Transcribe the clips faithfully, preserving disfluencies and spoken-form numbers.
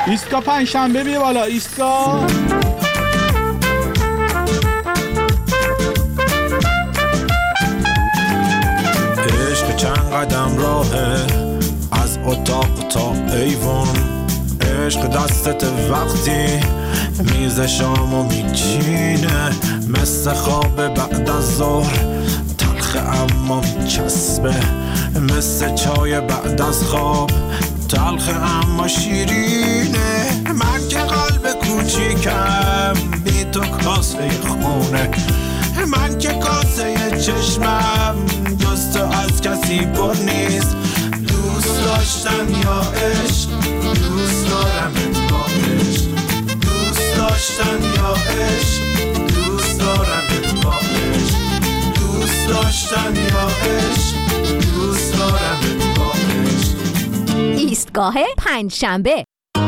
ایستگاه پنجشنبه بیا بالا. ایستگاه عشق چند قدم راهه از اتاق تا ایوان، عشق دستت وقتی میز شامو میچینه، مثل خواب بعد از ظهر تلخ اما میچسبه، مثل چای بعد از خواب تلخ اما شیرینه. من که قلب کوچیکم بی تو کاسه خونه، من که کاسه چشمم جز تو از کسی پر نیست. دوست داشتن یا عشق، دوست دارم ات با عشق، دوست داشتن یا عشق، دوست دارم ات با عشق، دوست داشتن یا عشق، دوست دارم ات با عشق. ایستگاه پنجشنبه.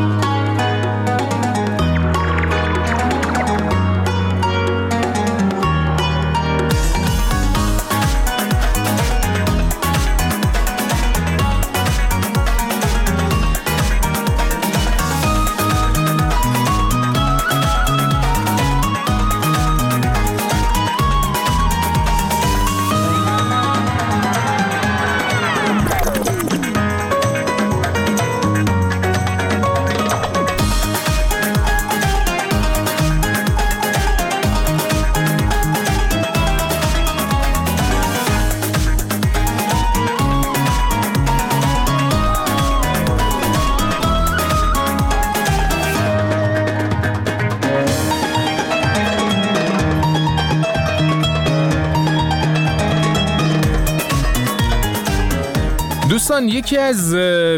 دوستان، یکی از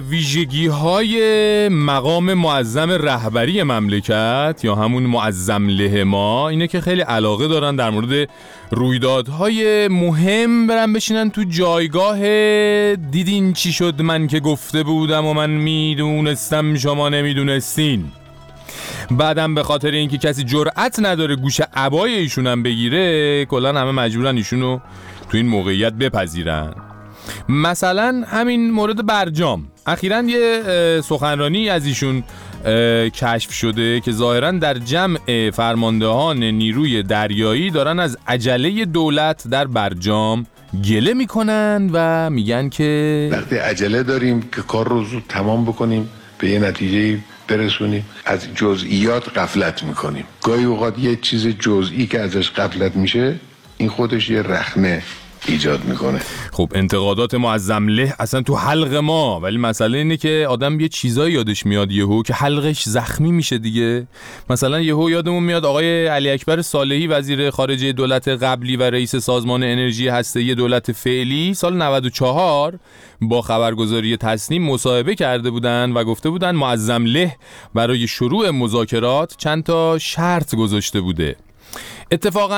ویژگی‌های مقام معظم رهبری مملکت یا همون معظم له ما اینه که خیلی علاقه دارن در مورد رویدادهای مهم برن بشینن تو جایگاه دیدین چی شد من که گفته بودم و من میدونستم شما نمیدونستین. بعدم به خاطر اینکه کسی جرأت نداره گوش عبای ایشونم بگیره، کلا همه مجبورن ایشونو تو این موقعیت بپذیرن. مثلا همین مورد برجام، اخیراً یه سخنرانی از ایشون کشف شده که ظاهراً در جمع فرماندهان نیروی دریایی دارن از عجله دولت در برجام گله میکنن و میگن که وقتی عجله داریم که کار رو زود تمام بکنیم به یه نتیجه برسونیم، از جزئیات غفلت میکنیم. گاهی اوقات یه چیز جزئی که ازش غفلت میشه این خودش یه رخنه ایجاد میکنه. خب انتقادات معظم له اصلا تو حلق ما، ولی مسئله اینه که آدم یه چیزایی یادش میاد یهو که حلقش زخمی میشه دیگه. مثلا یهو یادمون میاد آقای علی اکبر صالحی وزیر خارجه دولت قبلی و رئیس سازمان انرژی هسته‌ای دولت فعلی سال نود و چهار با خبرگزاری تصنیم مصاحبه کرده بودن و گفته بودن معظم له برای شروع مذاکرات چند تا شرط گذاشته بوده. اتفاقاً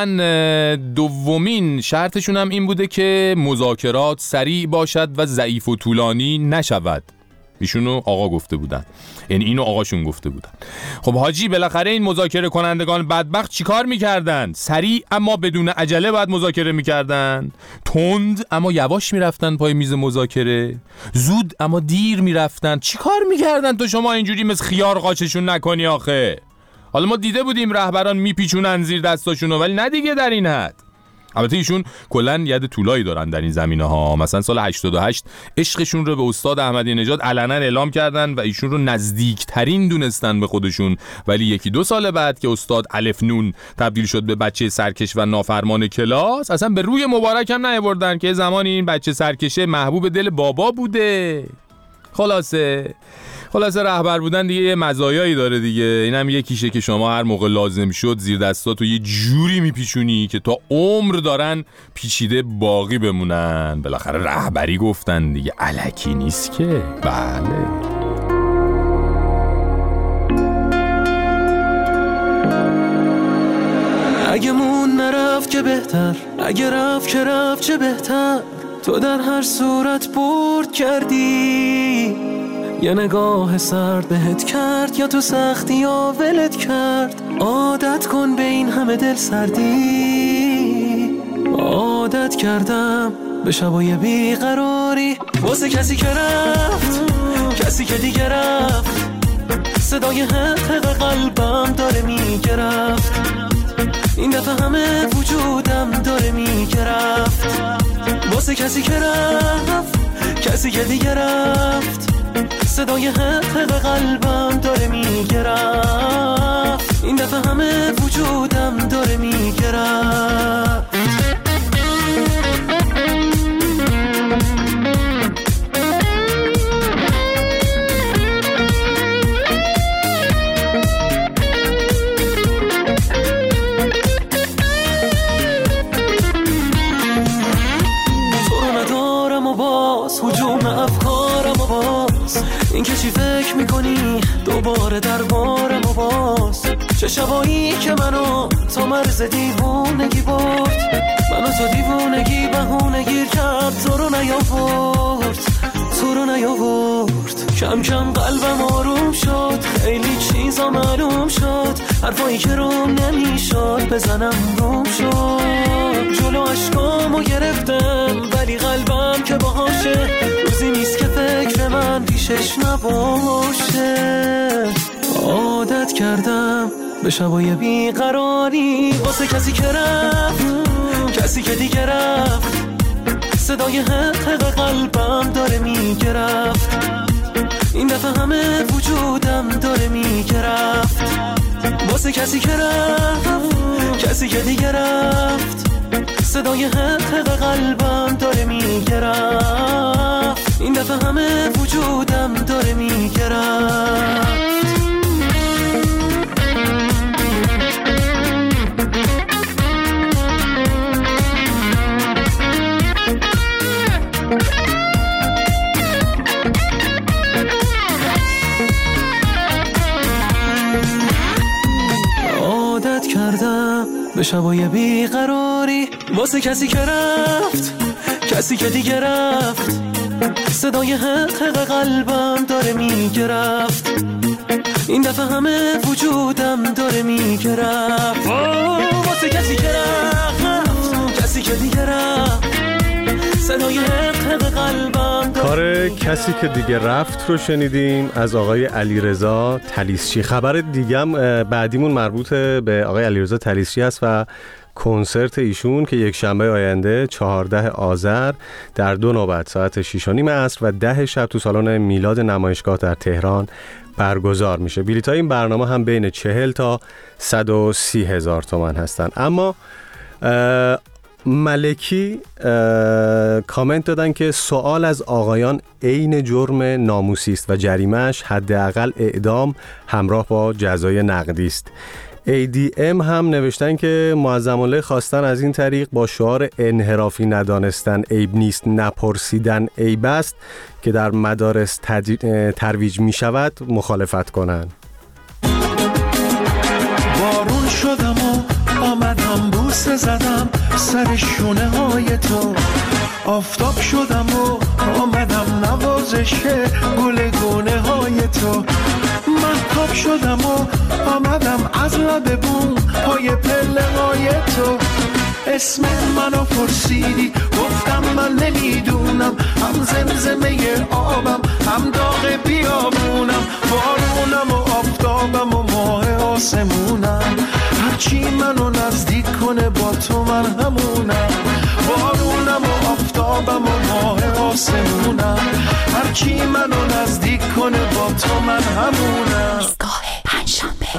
دومین شرطشون هم این بوده که مذاکرات سریع باشد و ضعیف و طولانی نشود. ایشونو آقا گفته بودن، یعنی اینو آقاشون گفته بودن. خب حاجی بالاخره این مذاکره کنندگان بدبخت چیکار میکردن؟ سریع اما بدون عجله باید مذاکره میکردن، تند اما یواش میرفتن پای میز مذاکره، زود اما دیر میرفتن. چیکار میکردن تو شما اینجوری مثل خیار قاچشون نکنی آخه؟ حالا ما دیده بودیم رهبران میپیچونن زیر دستاشونو، ولی نه دیگه در این حد. البته ایشون کلن ید طولایی دارن در این زمینه ها. مثلا سال هشتاد و هشت عشقشون رو به استاد احمدی نژاد علنا اعلام کردن و ایشون رو نزدیکترین دونستن به خودشون، ولی یکی دو سال بعد که استاد الف نون تبدیل شد به بچه سرکش و نافرمان کلاس، اصلا به روی مبارک هم نیاوردن که زمانی این بچه سرکشه محبوب دل بابا بوده. خلاصه خلاصه رهبر بودن دیگه یه مزایایی داره دیگه. اینم یکیشه که شما هر موقع لازم شد زیر دستاتو یه جوری میپیچونی که تا عمر دارن پیچیده باقی بمونن. بالاخره رهبری گفتن دیگه، الکی نیست که. بله اگه مون نرفت که بهتر، اگه رفت که رفت چه بهتر. تو در هر صورت برد کردی، یه نگاه سرد بهت کرد یا تو سختی یا ولت کرد. عادت کن به این همه دل سردی، عادت کردم به شبای بیقراری واسه کسی که رفت، کسی که دیگه رفت. صدای حق قلبم داره میگرفت، این دفعه همه وجودم داره میگرفت، واسه کسی که رفت، کسی که دیگه رفت، صدای حق قلبم داره میگرفت، این دفعه همه وجودم داره میگرفت. این که چی فکر میکنی دوباره دربارم و باز، چه شبایی که منو تا مرز دیوونگی برد، منو تا دیوونگی بهونه گیر کرد، تو رو نیاورد، تو رو نیاورد. کم کم قلبم آروم شد، خیلی چیزا معلوم شد، حرفایی که روم نمیشد بزنم روم شد، جلو عشقامو گرفتم ولی قلبم که باهاشه، روزی نیست که فکر من پیشش نباشه. عادت کردم به شبای بیقراری، واسه کسی که رفت، کسی که دیگه رفت، صدای حق قلبم داره میگرفت، این دفعه همه وجودم داره میگرفت، واسه کسی که رفت، کسی که دیگه رفت، صدای حق قلبم داره میگرفت، این دفعه همه وجودم داره میگرفت. عادت کردم به شبای بیقراری، واسه کسی که رفت، کسی که دیگه رفت، صدای حق قلبم داره میگرفت، این دفعه همه وجودم داره میگرفت، واسه کسی که رفت، کسی که دیگه رفت، صدای حق قلبم داره. کار کسی که دیگه رفت رو شنیدیم از آقای علیرضا طلیسچی. خبر دیگم بعدیمون مربوط به آقای علیرضا طلیسچی است و کنسرت ایشون که یک شنبه آینده چهارده آذر در دو نوبت ساعت شش و نیم عصر و ده شب تو سالن میلاد نمایشگاه در تهران برگزار میشه. بلیط‌های این برنامه هم بین چهل تا صد و سی هزار تومان هستن. اما ملکی کامنت دادن که سوال از آقایان عین جرم ناموسی است و جریمه‌اش حداقل اعدام همراه با جزای نقدی است. ای دی ام هم نوشتن که معظم الله خواستن از این طریق با شعار انحرافی ندانستن عیب نیست، نپرسیدن عیب است که در مدارس ترویج می شود مخالفت کنند. بارون شدم و آمدم بوسه زدم سر شونه های تو، آفتاب شدم و آمدم نوازش گل گونه های تو، محتاب شدم و آمدم از لب بوم پای پله های تو، اسم منو پرسیدی گفتم من نمیدونم، هم زمزمه آبم هم داغ بیابونم، بارونم و آفتابم و ماه آسمونم، هرچی منو نزدیک کنه با تو من همونم، بارونم و آفتابم و ماه آسمونم، هرچی منو نزدیک کنه با تو من همونم. ایستگاه پنجشنبه.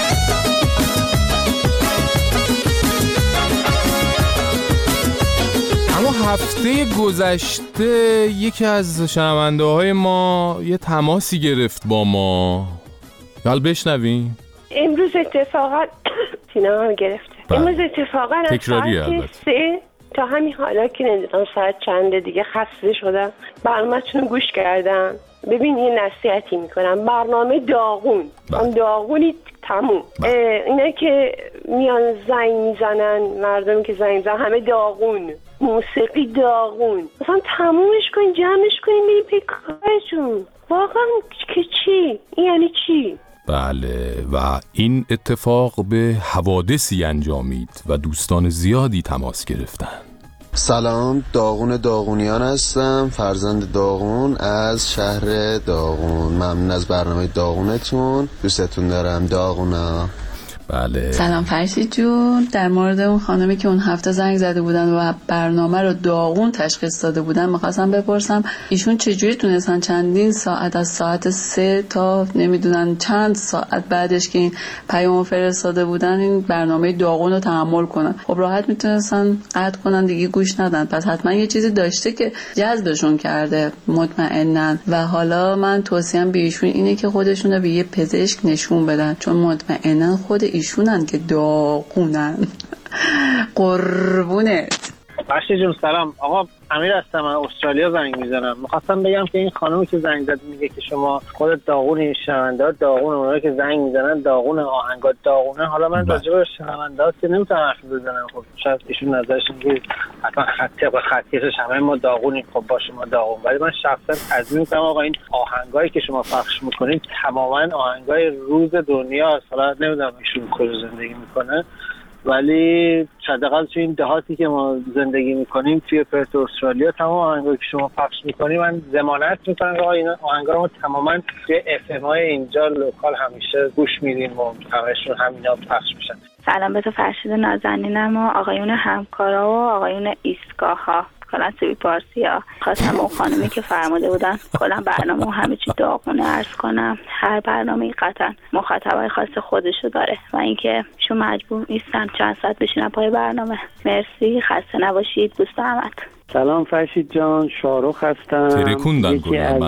اما هفته گذشته یکی از شنونده های ما یه تماسی گرفت با ما، حال بشنویم. امروز اتفاقا سینما گرفته. امروز اتفاقا از ساعت سه تا همین حالا که نمیدونم ساعت چنده دیگه خسته شدم برنامه‌تون رو گوش کردم. ببین یه نصیحتی میکنم، برنامه داغون اون داغونی تموم. اینا که میان زنگ میزنن، مردمی که زنگ میزنن همه داغون، موسیقی داغون، مثلا تمومش کن، جمعش کن، بریم پی کارتون. واقعا که چی؟ این یعنی چی؟ بله، و این اتفاق به حوادثی انجامید و دوستان زیادی تماس گرفتن. سلام، داغون داغونیان هستم، فرزند داغون از شهر داغون. ممنون از برنامه داغونتون، دوستتون دارم داغونا. بله. سلام فرشید جون، در مورد اون خانمی که اون هفته زنگ زده بودن و برنامه رو داغون تشخیص داده بودن می‌خواستم بپرسم ایشون چجوری تونستن چندین ساعت از ساعت سه تا نمیدونن چند ساعت بعدش که این پیام فرستاده بودن این برنامه داغون رو تحمل کنن؟ خب راحت میتونستن قطع کنن دیگه گوش ندن، پس حتما یه چیزی داشته که جذبشون کرده مطمئناً. و حالا من توصیه‌ام به ایشون اینه که خودشون رو به یه پزشک نشون بدن، چون مطمئناً خود ایشونن که داغونن. قربونت. بخشی جون سلام. آقا امیر هستم، من استرالیا زنگ میزنم. میخواستم بگم که این خانومی که زنگ زد میگه که شما خودت داغونی، شنونده داغون، اونایی که زنگ میزنن داغون، آهنگات داغونه. حالا من راجع به شنونده ها که نمیتونم حرف بزنم، خب شاید ایشون نظرش اینه اصلا خطی به خطیش همه ما داغونیم، خب باشه ما داغون. ولی من شخصا تضمین میکنم آقا این آهنگایی که شما پخش میکنید تماما آهنگای روز دنیا. حالا نمیدونم ایشون کجا زندگی میکنه، ولی حداقل تو این دهاتی که ما زندگی میکنیم توی پرت استرالیا تمام آهنگایی که شما پخش میکنیم من ضمانت میکنم که اینا آهنگا رو تماما توی اف ام های اینجا لوکال همیشه گوش میدیم و همشون همینا پخش میشن. سلام به تو فرشید نازنینم و آقایون همکارا و آقایون ایستگاه ها، کلا سوی پارسی ها. خواستم اون خانمی که فرموده بودن کلا برنامه و همه چی داغونه عرض کنم. هر برنامه قطعا مخاطبای خاص خودشو داره و اینکه شما مجبور نیستن چند ساعت بشینن پای برنامه. مرسی، خسته نباشید، دوست احمد. سلام فرشید جان، شاروخ هستم، یکی از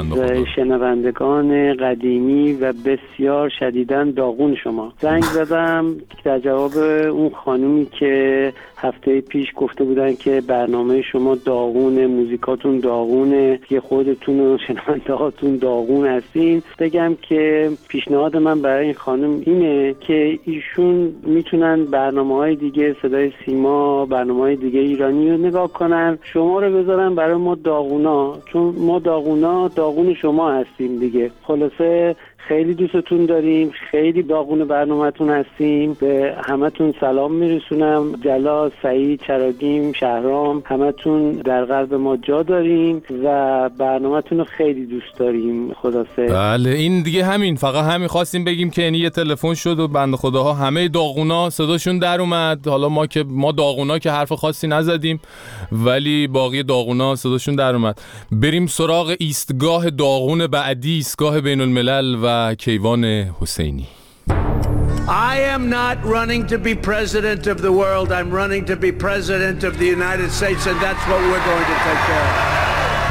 شنوندگان قدیمی و بسیار شدیداً داغون شما. زنگ زدم در جواب اون خانومی که هفته پیش گفته بودن که برنامه شما داغونه، موزیکاتون داغونه، که خودتون و شنونده هاتون داغون هستین. بگم که پیشنهاد من برای این خانم اینه که ایشون میتونن برنامه‌های دیگه، صدای سیما، برنامه‌های دیگه ایرانی رو نگاه کنن، شما رو بذارن برای ما داغونا، چون ما داغونا داغون شما هستیم دیگه. خلاصه خیلی دوستتون داریم، خیلی داغون برنامه‌تون هستیم. به همتون سلام میرسونم. جلا، سعید، چراگیم، شهرام، همتون در قلب ما جا دارین و برنامه‌تون رو خیلی دوست داریم. خلاصه بله این دیگه همین، فقط همین خواستیم بگیم که یه تلفن شد و بنده خداها همه داغونا صداشون در اومد. حالا ما که ما داغونا که حرف خاصی نزدیم ولی باقی داغونا صداشون در اومد. بریم سراغ ایستگاه داغون بعدی، ایستگاه بین الملل و کیوان حسینی. I am not running to be president of the world. I'm running to be president of the United States, and that's what we're going to take care of.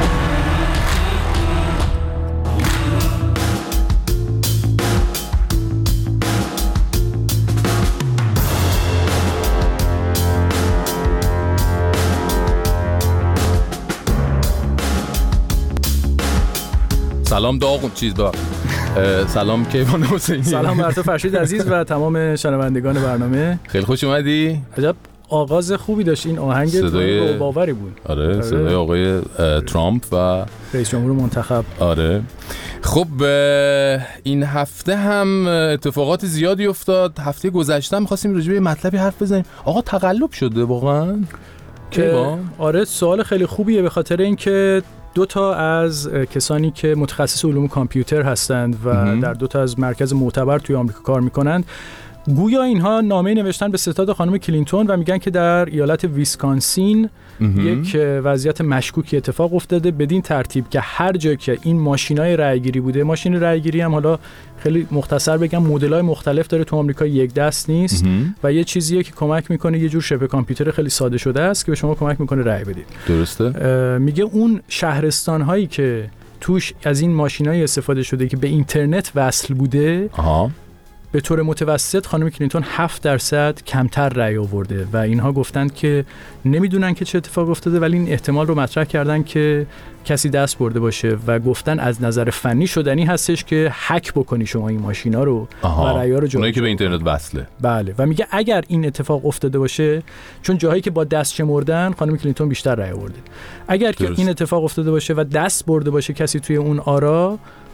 سلام داغون چیز با سلام کیوان حسینی. سلام بر تو فرشید عزیز و تمام شنوندگان برنامه. خیلی خوش اومدی. عجب آغاز خوبی داشت این آهنگ، صدای باوری بود. آره صدای آقای ترامپ و رئیس جمهور منتخب. آره خب این هفته هم اتفاقات زیادی افتاد. هفته گذشته می‌خواستیم راجع به مطلبی حرف بزنیم. آقا تقلب شده واقعا؟ کیوان آره سوال خیلی خوبیه، به خاطر اینکه دو تا از کسانی که متخصص علوم کامپیوتر هستند و مهم. در دو تا از مرکز معتبر توی آمریکا کار میکنند، گویا اینها نامه نوشتن به ستاد خانم کلینتون و میگن که در ایالت ویسکانسین یک وضعیت مشکوکی اتفاق افتاده، بدین ترتیب که هر جا که این ماشینای رأیگیری بوده، ماشین رأیگیری هم حالا خیلی مختصر بگم مدل‌های مختلف داره، تو آمریکا یک دست نیست و یه چیزیه که کمک میکنه، یه جور شبه کامپیوتر خیلی ساده شده است که به شما کمک میکنه رأی بدید. درسته؟ میگه اون شهرستان هایی که توش از این ماشینای استفاده شده که به اینترنت وصل بوده، آها. به طور متوسط خانم کلینتون هفت درصد کمتر رأی آورده و اینها گفتند که نمیدونن که چه اتفاق افتاده، ولی این احتمال رو مطرح کردن که کسی دست برده باشه و گفتن از نظر فنی شدنی هستش که هک بکنی شما این ماشینا رو و رأی‌ها رو جابجا اونایی که به اینترنت وصله. بله و میگه اگر این اتفاق افتاده باشه، چون جاهایی که با دست شمردن خانم کلینتون بیشتر رأی آورده، اگر که این اتفاق افتاده باشه و دست برده باشه کسی توی اون آرا،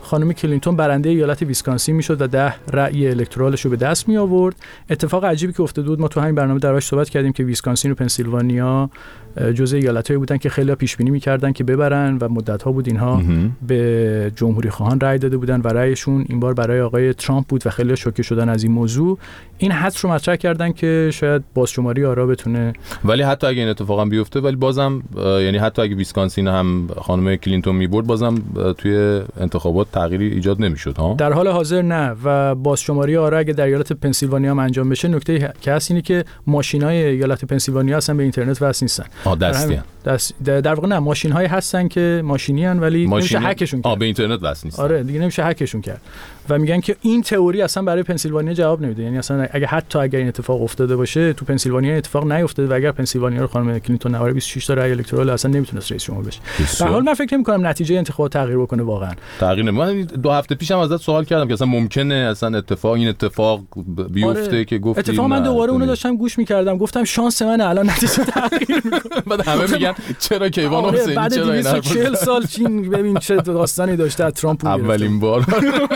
خانم کلینتون برنده ایالت ویسکانسین میشد و ده رأی الکترالش رو به دست می آورد. اتفاق عجیبی که افتاده بود، ما تو همین برنامه دربارش صحبت کردیم که ویسکانسین و پنسیلوانیا جزء ایالتایی بودن که خیلی‌ها پیش بینی می‌کردن که ببرن و مدت‌ها بود اینها به جمهوری خواهان رأی داده بودن و رأیشون این بار برای آقای ترامپ بود و خیلی‌ها شوکه شدن از این موضوع. این حدس رو مطرح کردن که شاید بازشماری آرا بتونه، ولی حتی اگه این اتفاقا بیفته، ولی بازم یعنی حتی اگه ویسکانسین هم خانم کلینتون می‌برد، بازم توی انتخابات تغییری ایجاد نمی‌شد ها. در حال حاضر نه. و بازشماری آرا اگه در ایالت پنسیلوانیا هم انجام بشه، نکته که هست اینه که ماشین‌های ایالت پنسیلوانیا اصلا به اینترنت وصل نیستن. آ دستی دست در واقع نه، ماشین هایی هستن که ماشینی ان ولی ماشین... نمیشه هکشون کرد. آ به اینترنت وصل نیستن. آره دیگه نمیشه هکشون کرد. و میگن که این تئوری اصلا برای پنسیلوانیا جواب نمیده. یعنی اصلا اگه حتی اگر این اتفاق افتاده باشه، تو پنسیلوانیا اتفاق نیفتاده و اگر پنسیلوانیا رو خانم کلینتون نواره بیست و شش تا رأی الکترال اصلا نمیتونست رئیس جمهور بشه. در حال من فکر نمی‌کنم نتیجه انتخابات تغییر بکنه واقعا. تغییر نمی‌کنه. من دو هفته پیشم ازت سوال کردم که اصلا ممکنه اصلا اتفاق این اتفاق بیفته آره. که گفتی اتفاق من دوباره اونو داشتم گوش می‌کردم، گفتم شانس من الان نتیجه تغییر می‌کنه. بعد همه میگن چرا کیوان حسینی بعد چرا اینا دویست و چهل سال چین ببین چه داستانی داشته از ترامپ اولین بار.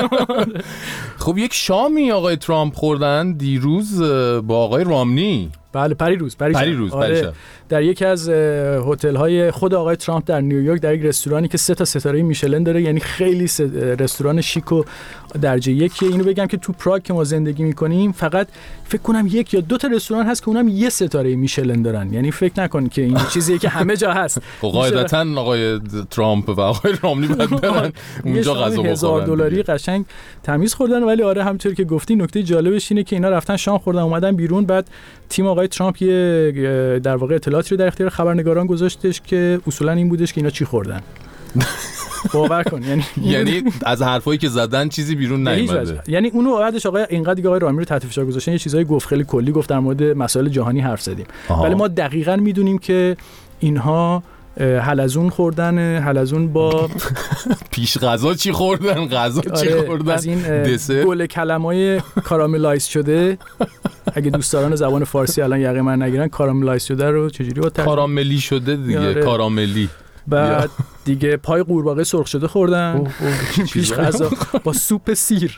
خب یک شامی آقای ترامپ خوردن دیروز با آقای رامنی. بله پریروز پری پریروز آره. در یکی از هتل‌های خود آقای ترامپ در نیویورک، در یک رستورانی که سه تا ستاره میشلن داره، یعنی خیلی رستوران شیک و درجه یکیه. اینو بگم که تو پراگ که ما زندگی می‌کنیم فقط فکر کنم یک یا دو تا رستوران هست که اونم یه ستاره میشلن دارن. یعنی فکر نکن که این چیزیه که همه جا هست. قاعدتاً آقای ترامپ و آقای رامنی باید برن اونجا غذا بخورن. هزار دلاری قشنگ تمیز خوردن. ولی آره همونطور که گفتی نکته جالبش اینه که اینا رفتن شام خوردن اومدن بیرون. بعد تیم آقای ترامپ یه در واقع اطلاعاتی رو در اختیار خبرنگاران گذاشتش که اصولا این بودش که اینا چی خوردن. باور کن یعنی یعنی از حرفایی که زدن چیزی بیرون نیومده. یعنی اونو بعدش آقای اینقدر دیگه آقای رامی رو تحت فشار گذاشتن، یه چیزای گفت خیلی کلی گفت در مورد مسائل جهانی حرف زدیم. ولی ما دقیقاً میدونیم که اینها حلزون خوردن، حلزون با پیش غذا چی خوردن، غذا چی آره خوردن، از این گل کلمای کاراملایز شده. اگه دوستداران زبان فارسی الان یقه من نگیرن، کاراملایز شده رو چجوری با کاراملی شده دیگه آره. کاراملی. بعد دیگه پای قورباغه سرخ شده خوردن پیش غذا با سوپ سیر.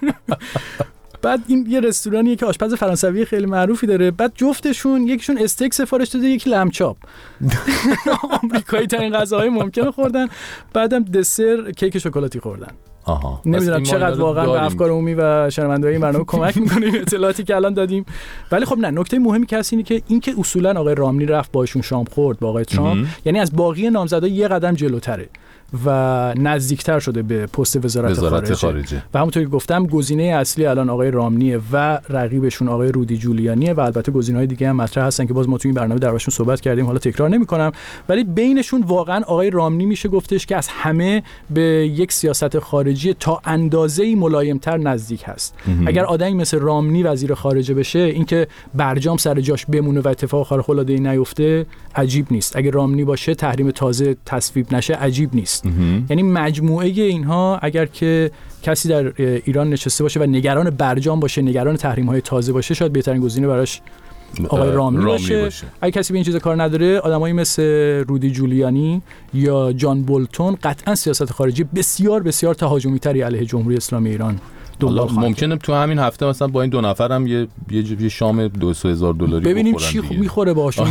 بعد این یه رستورانیه که آشپز فرانسوی خیلی معروفی داره. بعد جفتشون یکیشون استیک سفارش داده، یکی لمچاپ. آمریکایی ترین غذاهای ممکنه خوردن. بعدم دسر کیک شکلاتی خوردن. آها. نمیدونم چقدر واقعا به افکار عمومی و شنونده‌های این برنامه کمک می‌کنه اطلاعاتی که الان دادیم. ولی خب نه، نکته مهمی که هست اینه که اینکه اصولا آقای رامنی رفت باشون شام خورد با آقای ترامپ، یعنی از باقی نامزدا یه قدم جلوتره و نزدیکتر شده به پست وزارت, وزارت خارجه. خارجه و همونطور که گفتم گزینه اصلی الان آقای رامنیه و رقیبشون آقای رودی جولیانیه و البته گزینه‌های دیگه هم مطرح هستن که باز ما تو این برنامه دربارشون صحبت کردیم، حالا تکرار نمی‌کنم. ولی بینشون واقعا آقای رامنی میشه گفتش که از همه به یک سیاست خارجی تا اندازه‌ای ملایم‌تر نزدیک هست. اگر آدمی مثل رامنی وزیر خارجه بشه، اینکه برجام سر جاش بمونه و اتفاق خارق‌العاده‌ای نیفته عجیب نیست. اگر رامنی باشه تحریم تازه تصویب نشه عجیب نیست. یعنی مجموعه اینها اگر که کسی در ایران نشسته باشه و نگران برجام باشه، نگران تحریم‌های تازه باشه، شاید بهترین گزینه براش آقای رامنی باشه. باشه. اگه کسی به این چیزا کار نداره، آدمایی مثل رودی جولیانی یا جان بولتون قطعا سیاست خارجی بسیار بسیار تهاجمی‌تری علیه جمهوری اسلامی ایران ممکنه تو همین هفته مثلا با این دو نفرم یه یه, یه شام دویست هزار دلاری ببینیم چی خوب میخوره باشون.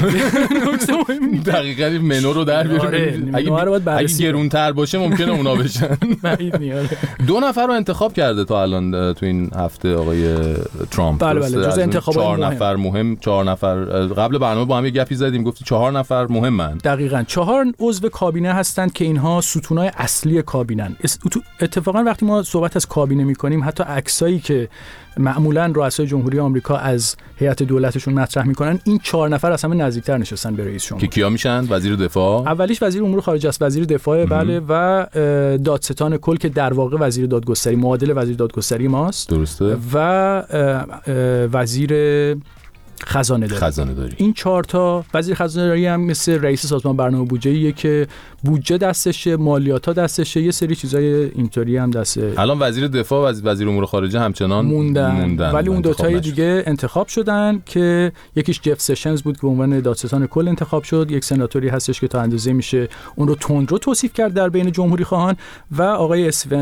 دقیقاً منو رو در بیاریم. اگه اگه گرونتر باشه ممکنه اونا بشن. دو نفر رو انتخاب کرده تا الان تو این هفته آقای ترامپ. بله بله جز انتخابات چهار نفر مهم، چهار نفر قبل برنامه با هم یه گپی زدیم، گفتی چهار نفر مهمن. دقیقاً چهار عضو کابینه هستند که اینها ستونای اصلی کابینن. اتفاقا وقتی ما صحبت از کابینه می‌کنیم، حتی عکسایی که معمولاً رؤسای جمهوری آمریکا از هیئت دولتشون مطرح میکنن، این چهار نفر از همه نزدیکتر نشستن به رئیس جمهور. که کیا میشن؟ وزیر دفاع، اولیش وزیر امور خارجه است، وزیر دفاع بله، و دادستان کل که در واقع وزیر دادگستری، معادل وزیر دادگستری ماست. درسته. و وزیر خزانه داری. خزانه داری. این چهار تا وزیر خزانه داری هم مثل رئیس سازمان برنامه بودجه‌ایه که بودجه دستشه، مالیات‌ها دستشه، یه سری چیزای اینطوری هم دسته. الان وزیر دفاع و وزیر امور خارجه همچنان موندن, موندن ولی اون دو تای دیگه انتخاب شدن که یکیش جف سشنز بود که به عنوان دادستان کل انتخاب شد، یک سناتوری هستش که تا اندازه میشه اون رو تندرو توصیف کرد در بین جمهوری خواهان، و آقای اسون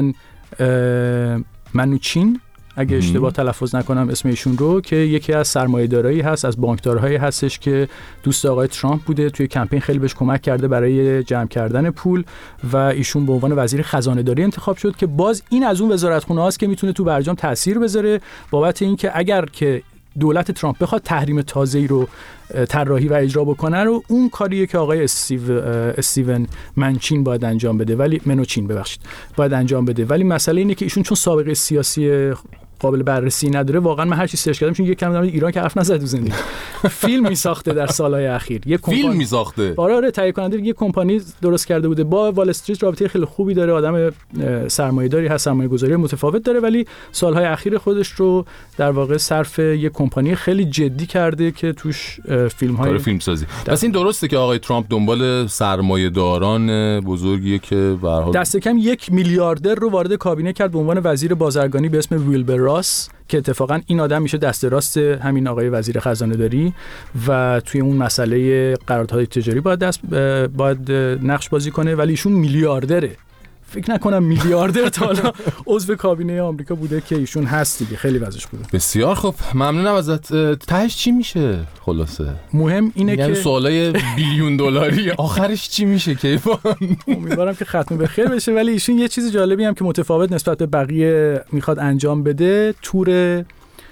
منوچین اگه اشتباه تلفظ نکنم اسم ایشون رو، که یکی از سرمایه‌دارایی هست، از بانکدارهایی هستش که دوست آقای ترامپ بوده، توی کمپین خیلی بهش کمک کرده برای جمع کردن پول و ایشون به عنوان وزیر خزانه‌داری انتخاب شد که باز این از اون وزارتخونه هاست که میتونه تو برجام تاثیر بذاره بابت اینکه اگر که دولت ترامپ بخواد تحریم تازه‌ای رو طراحی و اجرا بکنه رو، اون کاریه که آقای استیو استیون منچین باید انجام بده، ولی منوچین ببخشید باید انجام بده. ولی مسئله اینه که ایشون چون سابقه سیاسی قابل بررسی نداره، واقعا من هر چی سرچ کردم چون یک کم در ایران که حرف نزد تو زندگی فیلم میساخته در سالهای اخیر، یک فیلم میساخته. آره آره تهیه کننده یک کمپانی درست کرده بوده با وال استریت، رابطه خیلی خوبی داره، آدم سرمایه‌داری هست، سرمایه‌گذاری متفاوت داره، ولی سالهای اخیر خودش رو در واقع صرف یک کمپانی خیلی جدی کرده که توش فیلم‌های فیلم سازی. پس این درسته که آقای ترامپ دنبال سرمایه‌داران بزرگیه که به هر حال دست کم یک میلیاردر رو وارد کابینه کرد به عنوان وزیر بازرگانی به اسم ویلبر راس، که اتفاقا این آدم میشه دست راست همین آقای وزیر خزانه‌داری و توی اون مسئله قراردادهای تجاری باید دست باید نقش بازی کنه، ولی ایشون میلیاردره. فکر نکنم میلیاردر تا حالا عضو کابینه آمریکا بوده که ایشون هست دیگه، خیلی وضعش بوده. بسیار خوب، ممنونم ازت. تهش چی میشه خلاصه؟ مهم اینه یعنی که سوالای بیلیون دلاری آخرش چی میشه کیفان؟ امیدوارم که ختم به خیر بشه. ولی ایشون یه چیز جالبی هم که متفاوت نسبت به بقیه میخواد انجام بده، تور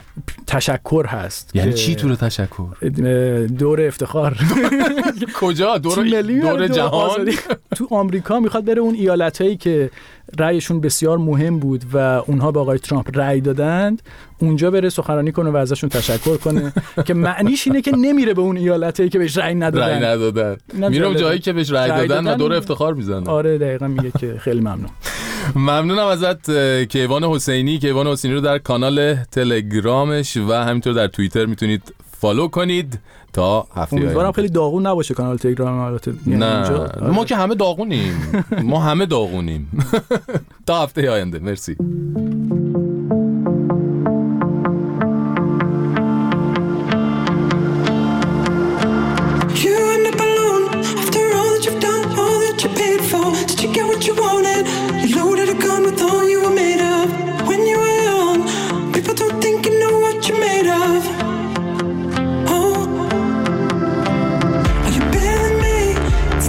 تشکر هست. یعنی چی تور تشکر؟ دور افتخار. کجا؟ دور دور جهان؟ تو آمریکا میخواد بره اون ایالتایی که رأیشون بسیار مهم بود و اونها به آقای ترامپ رأی دادند، اونجا بره سخنرانی کنه و ازشون تشکر کنه که معنیش اینه که نمیره به اون ایالتایی که بهش رأی ندادن. رأی ندادن. میره اون جایی که بهش رأی دادن و دور افتخار میزنه. آره دقیقاً میگه که خیلی ممنون. ممنونم ازت کیوان حسینی. کیوان حسینی رو در کانال تلگرامش و همینطور در توییتر میتونید فالو کنید تا هفته آینده. امیدوارم خیلی داغون نباشه کانال تلگرام البته. نه ما که همه داغونیم. ما همه داغونیم. تا هفته آینده. مرسی.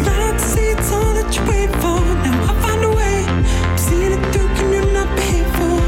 Paid for. Now I find a way. I'm seeing it through. Can you not pay for?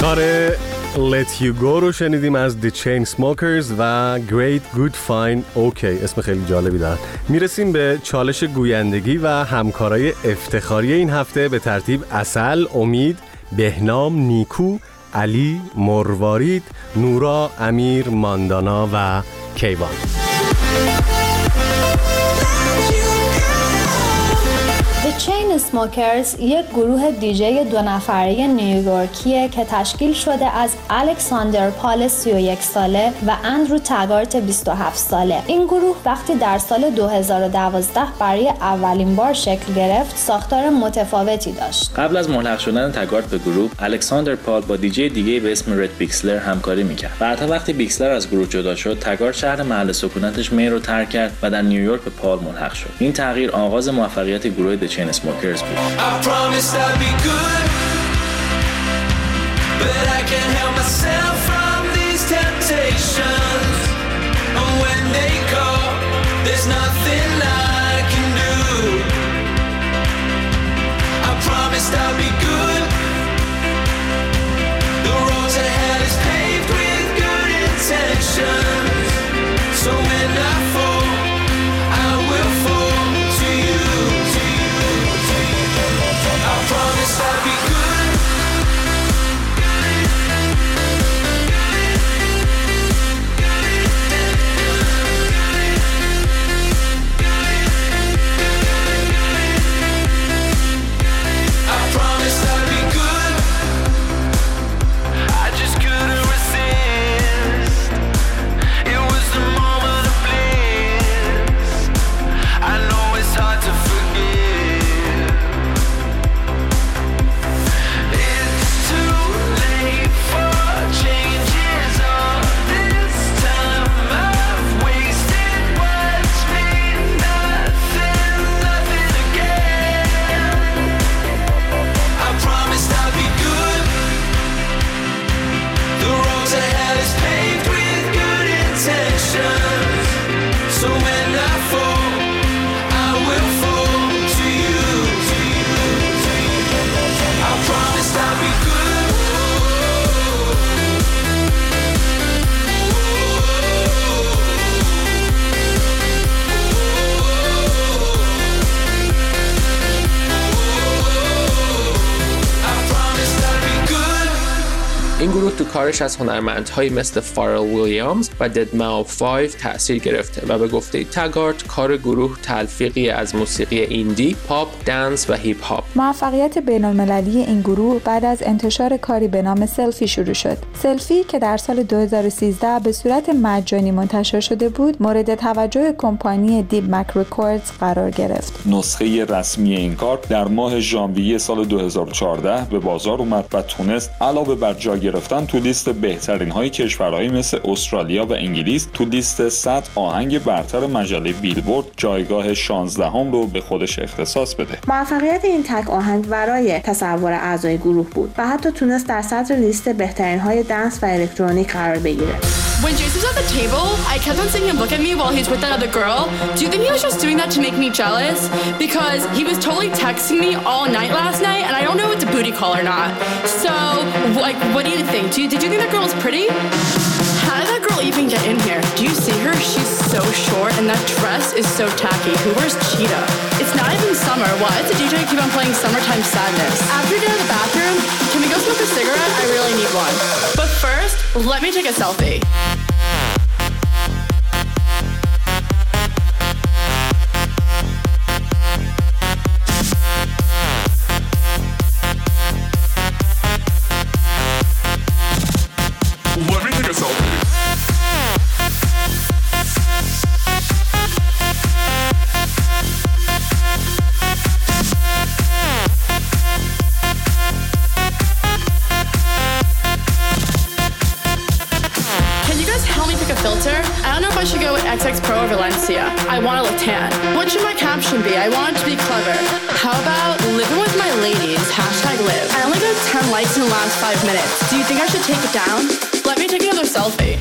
افتخار Let You Go رو شنیدیم از The Chainsmokers و Great Good Fine OK. اسم خیلی جالبی دارن. میرسیم به چالش گویندگی و همکارای افتخاری این هفته به ترتیب عسل، امید، بهنام، نیکو، علی، مروارید، نورا، امیر، ماندانا و کیوان. The Chainsmokers یک گروه دیجی دو نفره نیویورکیه که تشکیل شده از الکساندر پال سی و یک ساله و اندرو تگارت بیست و هفت ساله. این گروه وقتی در سال دو هزار و دوازده برای اولین بار شکل گرفت، ساختار متفاوتی داشت. قبل از ملحق شدن تگارت به گروه، الکساندر پال با دیجی دیگه به اسم رد بیکسلر همکاری میکرد. بعدها وقتی بیکسلر از گروه جدا شد، تگارت شهر محل سکونتش می رو ترک کرد و در نیویورک به پال ملحق شد. این تغییر آغاز موفقیت گروه The Chainsmokers بود. I promised I'd be good, but I can't help myself from these temptations. And when they call, there's nothing I can do. I promised I'd be good. The road to hell is paved with good intentions. So when I fall, I will fall to you. I promise I'll be good. I promise I'll be good. I just couldn't resist. It was the moment of bliss. I know it's hard to forgive. It's too late for changes all this time. I've wasted what's been nothing, nothing again. I promised I'd be good. The road to hell is paved with good intentions. So when I fall, I will fall to you. I promised I'd be good. I promised I'd be good. این گروه تو کارش از هنرمندهایی مثل فارل ویلیامز و ددماو فایو تأثیر گرفته و به گفته تگارت کار گروه تلفیقی از موسیقی ایندی، پاپ، دنس و هیپ هاپ. موفقیت بین‌المللی این گروه بعد از انتشار کاری به نام سلفی شروع شد. سلفی که در سال دو هزار و سیزده به صورت مجانی منتشر شده بود، مورد توجه کمپانی دیپ مک رکوردز قرار گرفت. نسخه رسمی این کار در ماه ژانویه سال دو هزار و چهارده به بازار اومد و تونست علاوه بر جا گرفتن تو لیست بهترین های کشورهایی مثل استرالیا و انگلیس، تو لیست صد آهنگ برتر مجله بیلبورد جایگاه شانزده هم رو به خودش اختصاص بده. موفقیت این تک آهنگ ورای تصور اعضای گروه بود و حتی تونست در صدر لیست بهترین های دنس و الکترونیک قرار بگیره. When Jason was at the table, I kept on seeing him look at me while he's with that other girl. Do you think he was just doing that to make me jealous? Because he was totally texting me all night last night, and I don't know if it's a booty call or not. So, like, what do you think? Do you, did you think that girl was pretty? How did that girl even get in here? Do you see her? She's so short, and that dress is so tacky. Who wears cheetah? It's not even summer. Why does the D J keep on playing Summertime Sadness? After we get out of the bathroom, can we go smoke a cigarette? I really need one. But first, let me take a selfie. Let me take a selfie. I don't know if I should go with X X Pro or Valencia. I want to look tan. What should my caption be? I want it to be clever. How about living with my ladies? Hashtag live. I only got ten likes in the last five minutes. Do you think I should take it down? Let me take another selfie.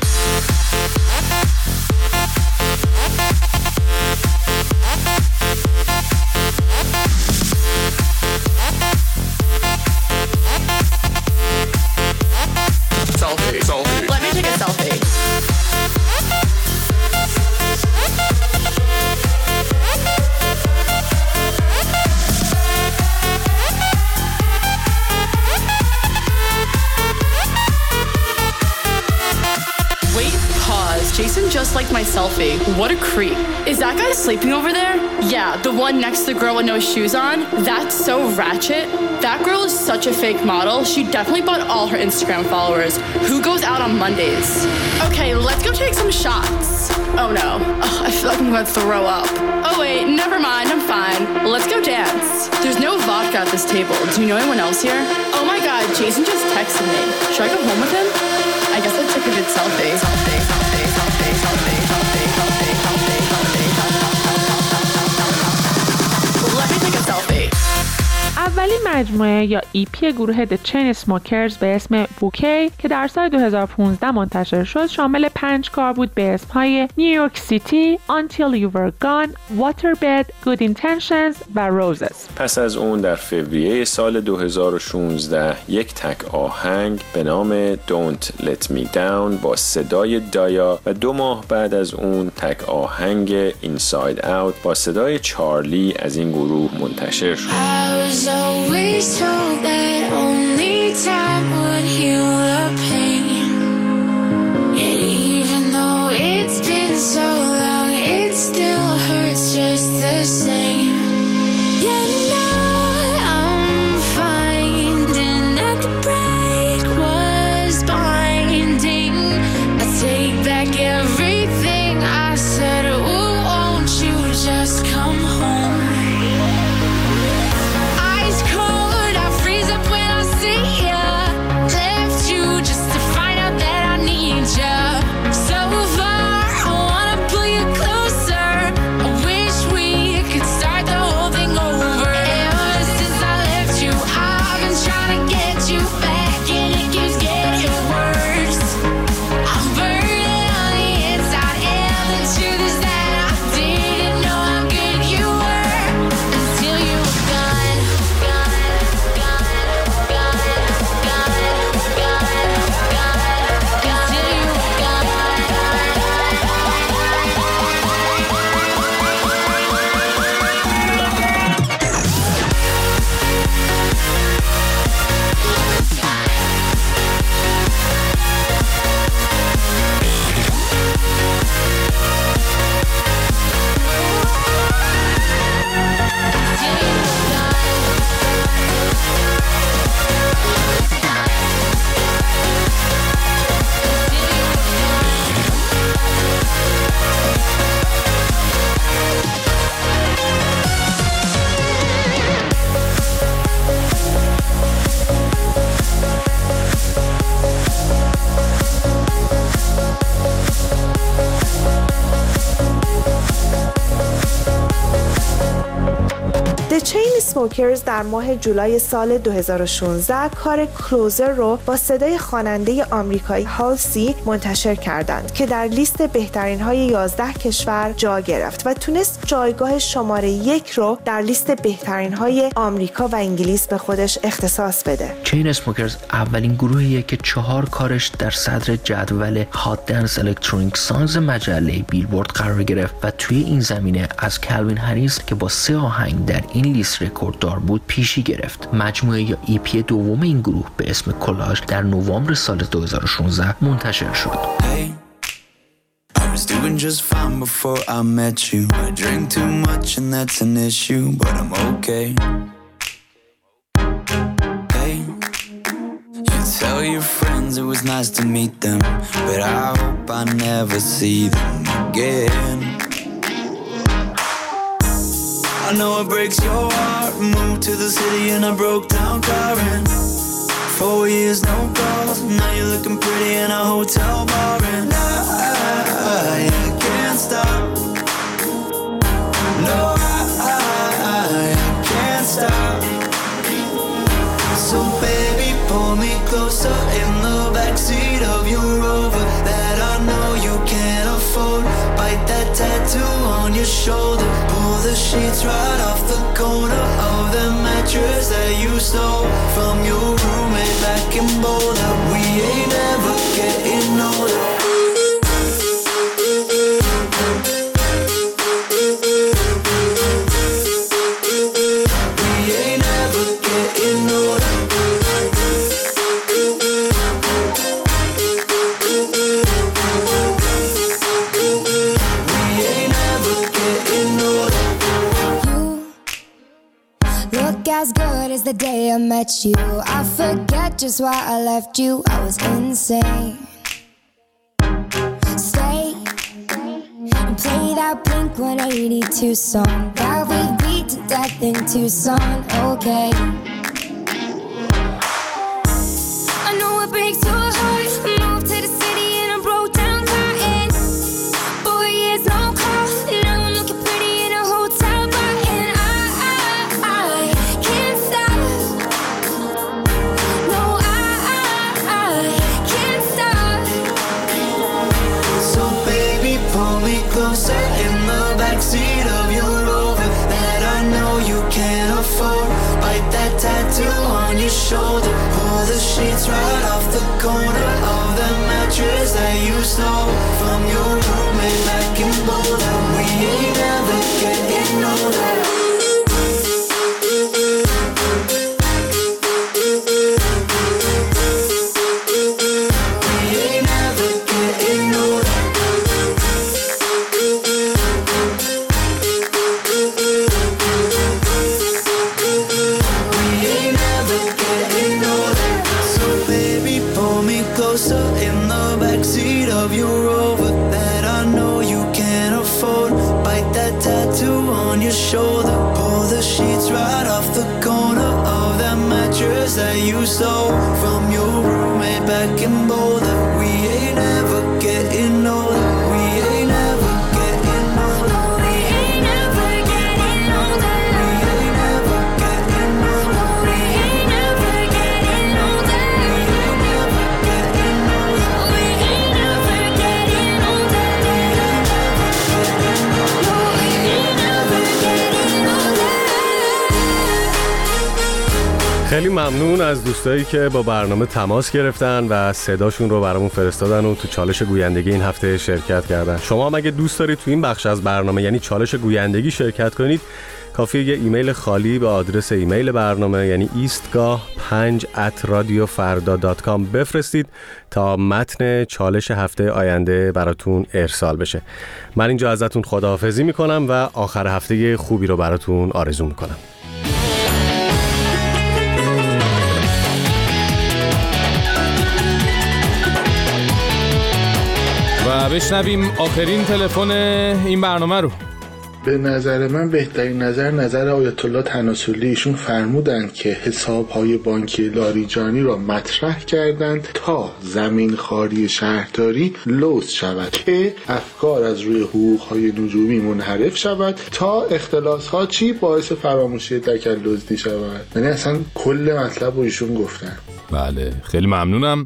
Jason just liked my selfie. What a creep. Is that guy sleeping over there? Yeah, the one next to the girl with no shoes on. That's so ratchet. That girl is such a fake model. She definitely bought all her Instagram followers. Who goes out on Mondays? Okay, let's go take some shots. Oh no. Oh, I feel like I'm gonna throw up. Oh wait, never mind, I'm fine. Let's go dance. There's no vodka at this table. Do you know anyone else here? Oh my god, Jason just texted me. Should I go home with him? I guess I'd take a good selfie. Selfie, selfie, selfie, selfie, selfie, selfie, selfie, selfie, selfie. Let me take a selfie. اولین مجموعه یا ای پی گروه The Chainsmokers به اسم بوکی که در سال دو هزار و پانزده منتشر شد شامل پنج کار بود به اسمهای نیویورک سیتی، Until You Were Gone، Waterbed، Good Intentions و Roses. پس از اون در فوریه سال دو هزار و شانزده یک تک آهنگ به نام Don't Let Me Down با صدای دایا و دو ماه بعد از اون تک آهنگ Inside Out با صدای چارلی از این گروه منتشر شد. Always told that only time would heal the pain. And even though it's been so long, it still hurts just the same. Yeah, now I'm finding that the break was binding. I take back everything I said. Oh, won't you just come home? چینسموکرز در ماه جولای سال دو هزار و شانزده کار کلوزر رو با صدای خواننده آمریکایی هالسی منتشر کردند که در لیست بهترین های یازده کشور جا گرفت و تونست جایگاه شماره یک رو در لیست بهترین های آمریکا و انگلیس به خودش اختصاص بده. چینسموکرز اولین گروهیه که چهار کارش در صدر جدول هات دنس الکترونیک سانگز مجله بیلبورد قرار گرفت و توی این زمینه از کلوین هریس که با سه آهنگ در این لیست رکورددار بود پیشی گرفت. مجموعه یا ای پی دوم این گروه به اسم کلاژ در نوامبر سال دو هزار و شانزده منتشر شد. Hey, I was doing just fine before I met you. I drink too much and that's an issue, but I'm okay. Hey, you tell your friends it was nice to meet them, but I hope I never see them again. I know it breaks your heart. Moved to the city in a broke down car and four years no calls. Now you're looking pretty in a hotel bar and I, I can't stop. No, I, I, I can't stop. So baby, pull me closer in the backseat of your Rover that I know you can't afford. Bite that tattoo on your shoulder. Pull the sheets right off the corner of the mattress that you stole from your roommate back in Boulder. We ain't ever getting older. the day I met you. I forget just why I left you. I was insane. Stay and play that Blink one eighty-two song that we beat to death in Tucson. Okay. I know it breaks your heart. I moved to the city and I broke down crying. Four years, no call. Now I'm looking pretty in a hotel bar. And I, I, I can't stop. No, I, I, I can't stop. So baby, pull me closer in the backseat of your Rover that I know you can't afford. Bite that tattoo on your shoulder. Pull the sheets right off the corner of the mattress that you stole from your roommate back in Boulder. We ain't never getting older. Shoulder, pull the sheets right off the corner of that mattress that you stole from your roommate back in Boulder. We ain't ever getting older. We ain't ever getting older. We ain't ever getting older. We ain't ever getting older. We ain't ever getting older. We ain't ever getting older. We ain't ever getting older. خیلی ممنون از دوستایی که با برنامه تماس گرفتن و صداشون رو برامون فرستادن و تو چالش گویندگی این هفته شرکت کردن. شما هم اگه دوست دارید تو این بخش از برنامه یعنی چالش گویندگی شرکت کنید، کافیه یه ایمیل خالی به آدرس ایمیل برنامه یعنی ایستگاه پنج ات رادیو فردا دات کام بفرستید تا متن چالش هفته آینده براتون ارسال بشه. من اینجا ازتون خداحافظی میکنم و آخر هفته خوبی رو براتون آرزو میکنم. و بشنویم آخرین تلفن این برنامه رو. به نظر من بهترین نظر نظر آیت الله تناسلی. ایشون فرمودند که حساب‌های بانکی لاریجانی را مطرح کردند تا زمین خواری شهرداری لوث شود که افکار از روی حقوق‌های نجومی منحرف شود تا اختلاس‌ها چی باعث فراموشی تکلّزدی شود. یعنی اصلا کل مطلب رو ایشون گفتن. بله خیلی ممنونم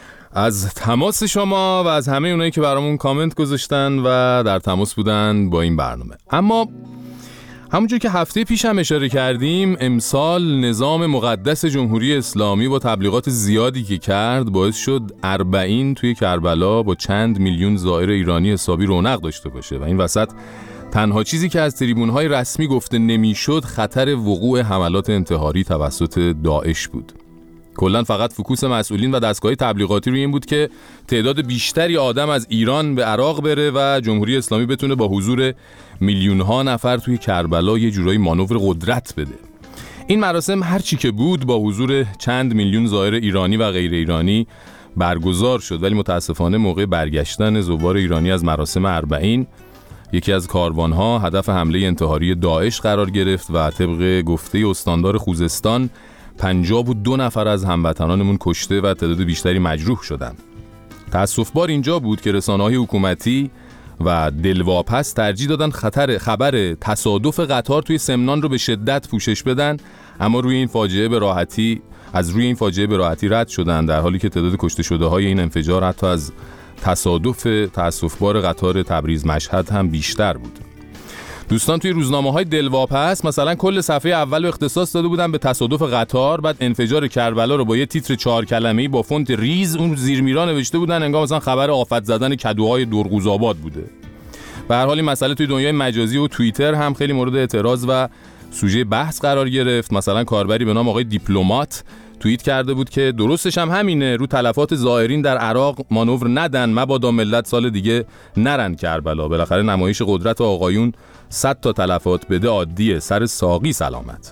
از تماس شما و از همه اونایی که برامون کامنت گذاشتن و در تماس بودن با این برنامه. اما همونجور که هفته پیش هم اشاره کردیم، امسال نظام مقدس جمهوری اسلامی با تبلیغات زیادی که کرد باعث شد اربعین توی کربلا با چند میلیون زائر ایرانی حسابی رونق داشته باشه و این وسط تنها چیزی که از تریبون‌های رسمی گفته نمی‌شد خطر وقوع حملات انتحاری توسط داعش بود. کلاً فقط فوکوس مسئولین و دستگاه تبلیغاتی روی این بود که تعداد بیشتری آدم از ایران به عراق بره و جمهوری اسلامی بتونه با حضور میلیون‌ها نفر توی کربلا یه جورایی مانور قدرت بده. این مراسم هر چی که بود با حضور چند میلیون زائر ایرانی و غیر ایرانی برگزار شد، ولی متاسفانه موقع برگشتن زوار ایرانی از مراسم اربعین یکی از کاروان‌ها هدف حمله انتحاری داعش قرار گرفت و طبق گفته استاندار خوزستان پنجاه و دو نفر از هموطنانمون کشته و تعداد بیشتری مجروح شدند. تأسف بار اینجا بود که رسانه‌های حکومتی و دلواپس ترجیح دادن خطر خبر تصادف قطار توی سمنان رو به شدت پوشش بدن، اما روی این فاجعه به راحتی از روی این فاجعه به راحتی رد شدن، در حالی که تعداد کشته شده های این انفجار حتی از تصادف تأسف بار قطار تبریز مشهد هم بیشتر بود. دوستان توی روزنامه‌های دلواپس مثلا کل صفحه اول رو اختصاص داده بودن به تصادف قطار، بعد انفجار کربلا رو با یه تیتر چهار کلمه‌ای با فونت ریز اون زیر میرا نوشته بودن انگار مثلا خبر آفت زدن کدوهای درغوزآباد بوده. به هر حال این مسئله توی دنیای مجازی و توییتر هم خیلی مورد اعتراض و سوژه بحث قرار گرفت. مثلا کاربری به نام آقای دیپلمات توییت کرده بود که درستش هم همینه، رو تلفات زائرین در عراق مانور ندن، مبادا ملت سال دیگه نرن کربلا. بالاخره نمایش قدرت آقایون صد تا تلفات بده عادیه، سر ساقی سلامت.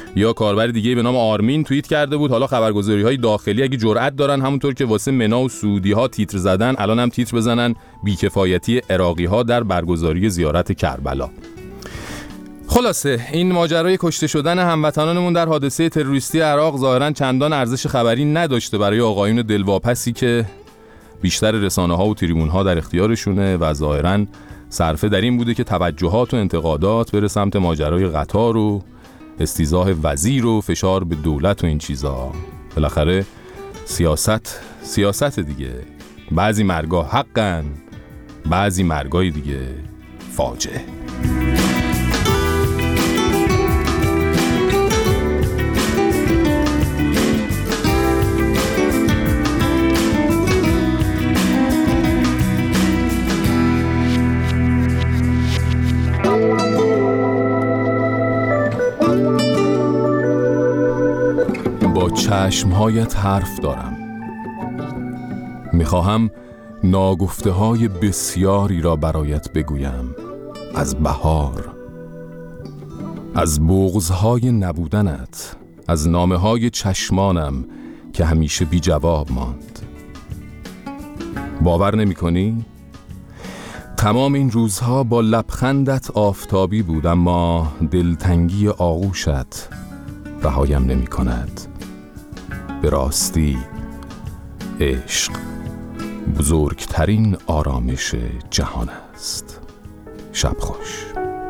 یا کاربر دیگه به نام آرمین توییت کرده بود حالا خبرگزاری‌های داخلی اگه جرأت دارن همونطور که واسه منا و سعودی‌ها تیتر زدن الان هم تیتر بزنن بیکفایتی عراقی‌ها در برگزاری زیارت کربلا. خلاصه این ماجرای کشته شدن هموطنانمون در حادثه تروریستی عراق ظاهراً چندان ارزش خبری نداشته برای آقایون دلواپسی که بیشتر رسانه‌ها و تریبون‌ها در اختیارشونه و ظاهراً صرفه در این بوده که توجهات و انتقادات بره سمت ماجرای قطار و استیضاح وزیر و فشار به دولت و این چیزا. بالاخره سیاست سیاست دیگه. بعضی مرگا حقن، بعضی مرگای دیگه فاجعه. چشمهایت حرف دارم. میخواهم ناگفته های بسیاری را برایت بگویم، از بهار، از بغضهای نبودنت، از نامه های چشمانم که همیشه بی جواب ماند. باور نمی کنی؟ تمام این روزها با لبخندت آفتابی بود، اما دلتنگی آغوشت رهایم نمی کند. به راستی عشق بزرگترین آرامش جهان است. شب خوش.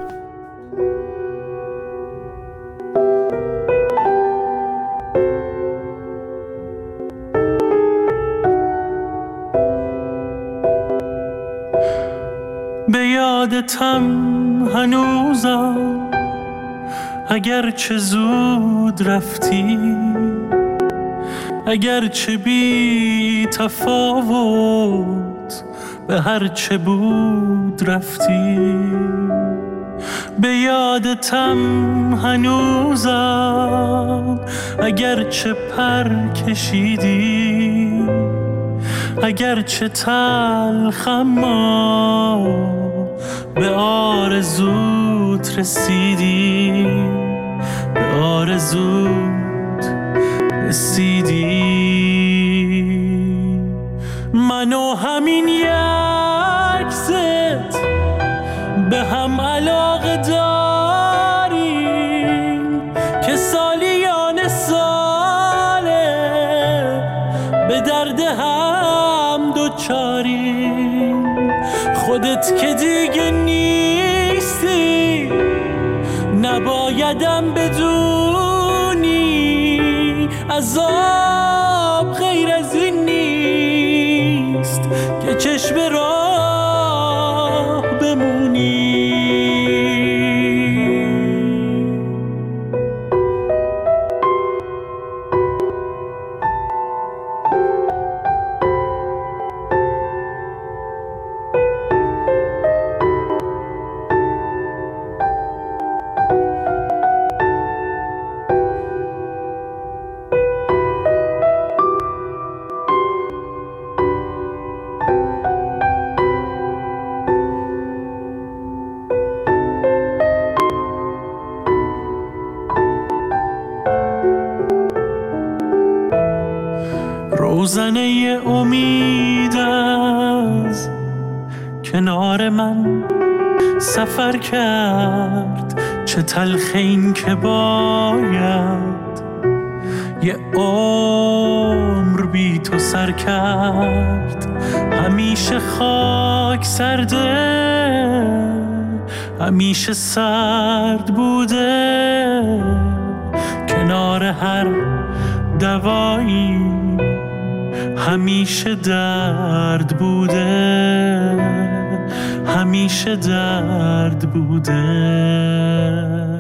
به یادتم هنوزم اگر چه زود رفتی، اگر چه بی تفاوت به هر چه بود رفتی. به یادتم هنوزم اگر چه پر کشیدی، اگر چه تلخم به آرزوت رسیدی، به آرزوت رسیدی. من و همین یکست به هم علاقه داریم که سالیان ساله به درد هم دوچاریم. خودت که دیگه نیستی نبایدم بدونی، عذاب غیر از این نیست که چشم راه بمونی. روزنه امید از کنار من سفر کرد، چه تلخ این که باید یه عمر بی تو سر کرد. همیشه خاک سرده، همیشه سرد بوده، کنار هر دوایی همیشه درد بوده، همیشه درد بوده.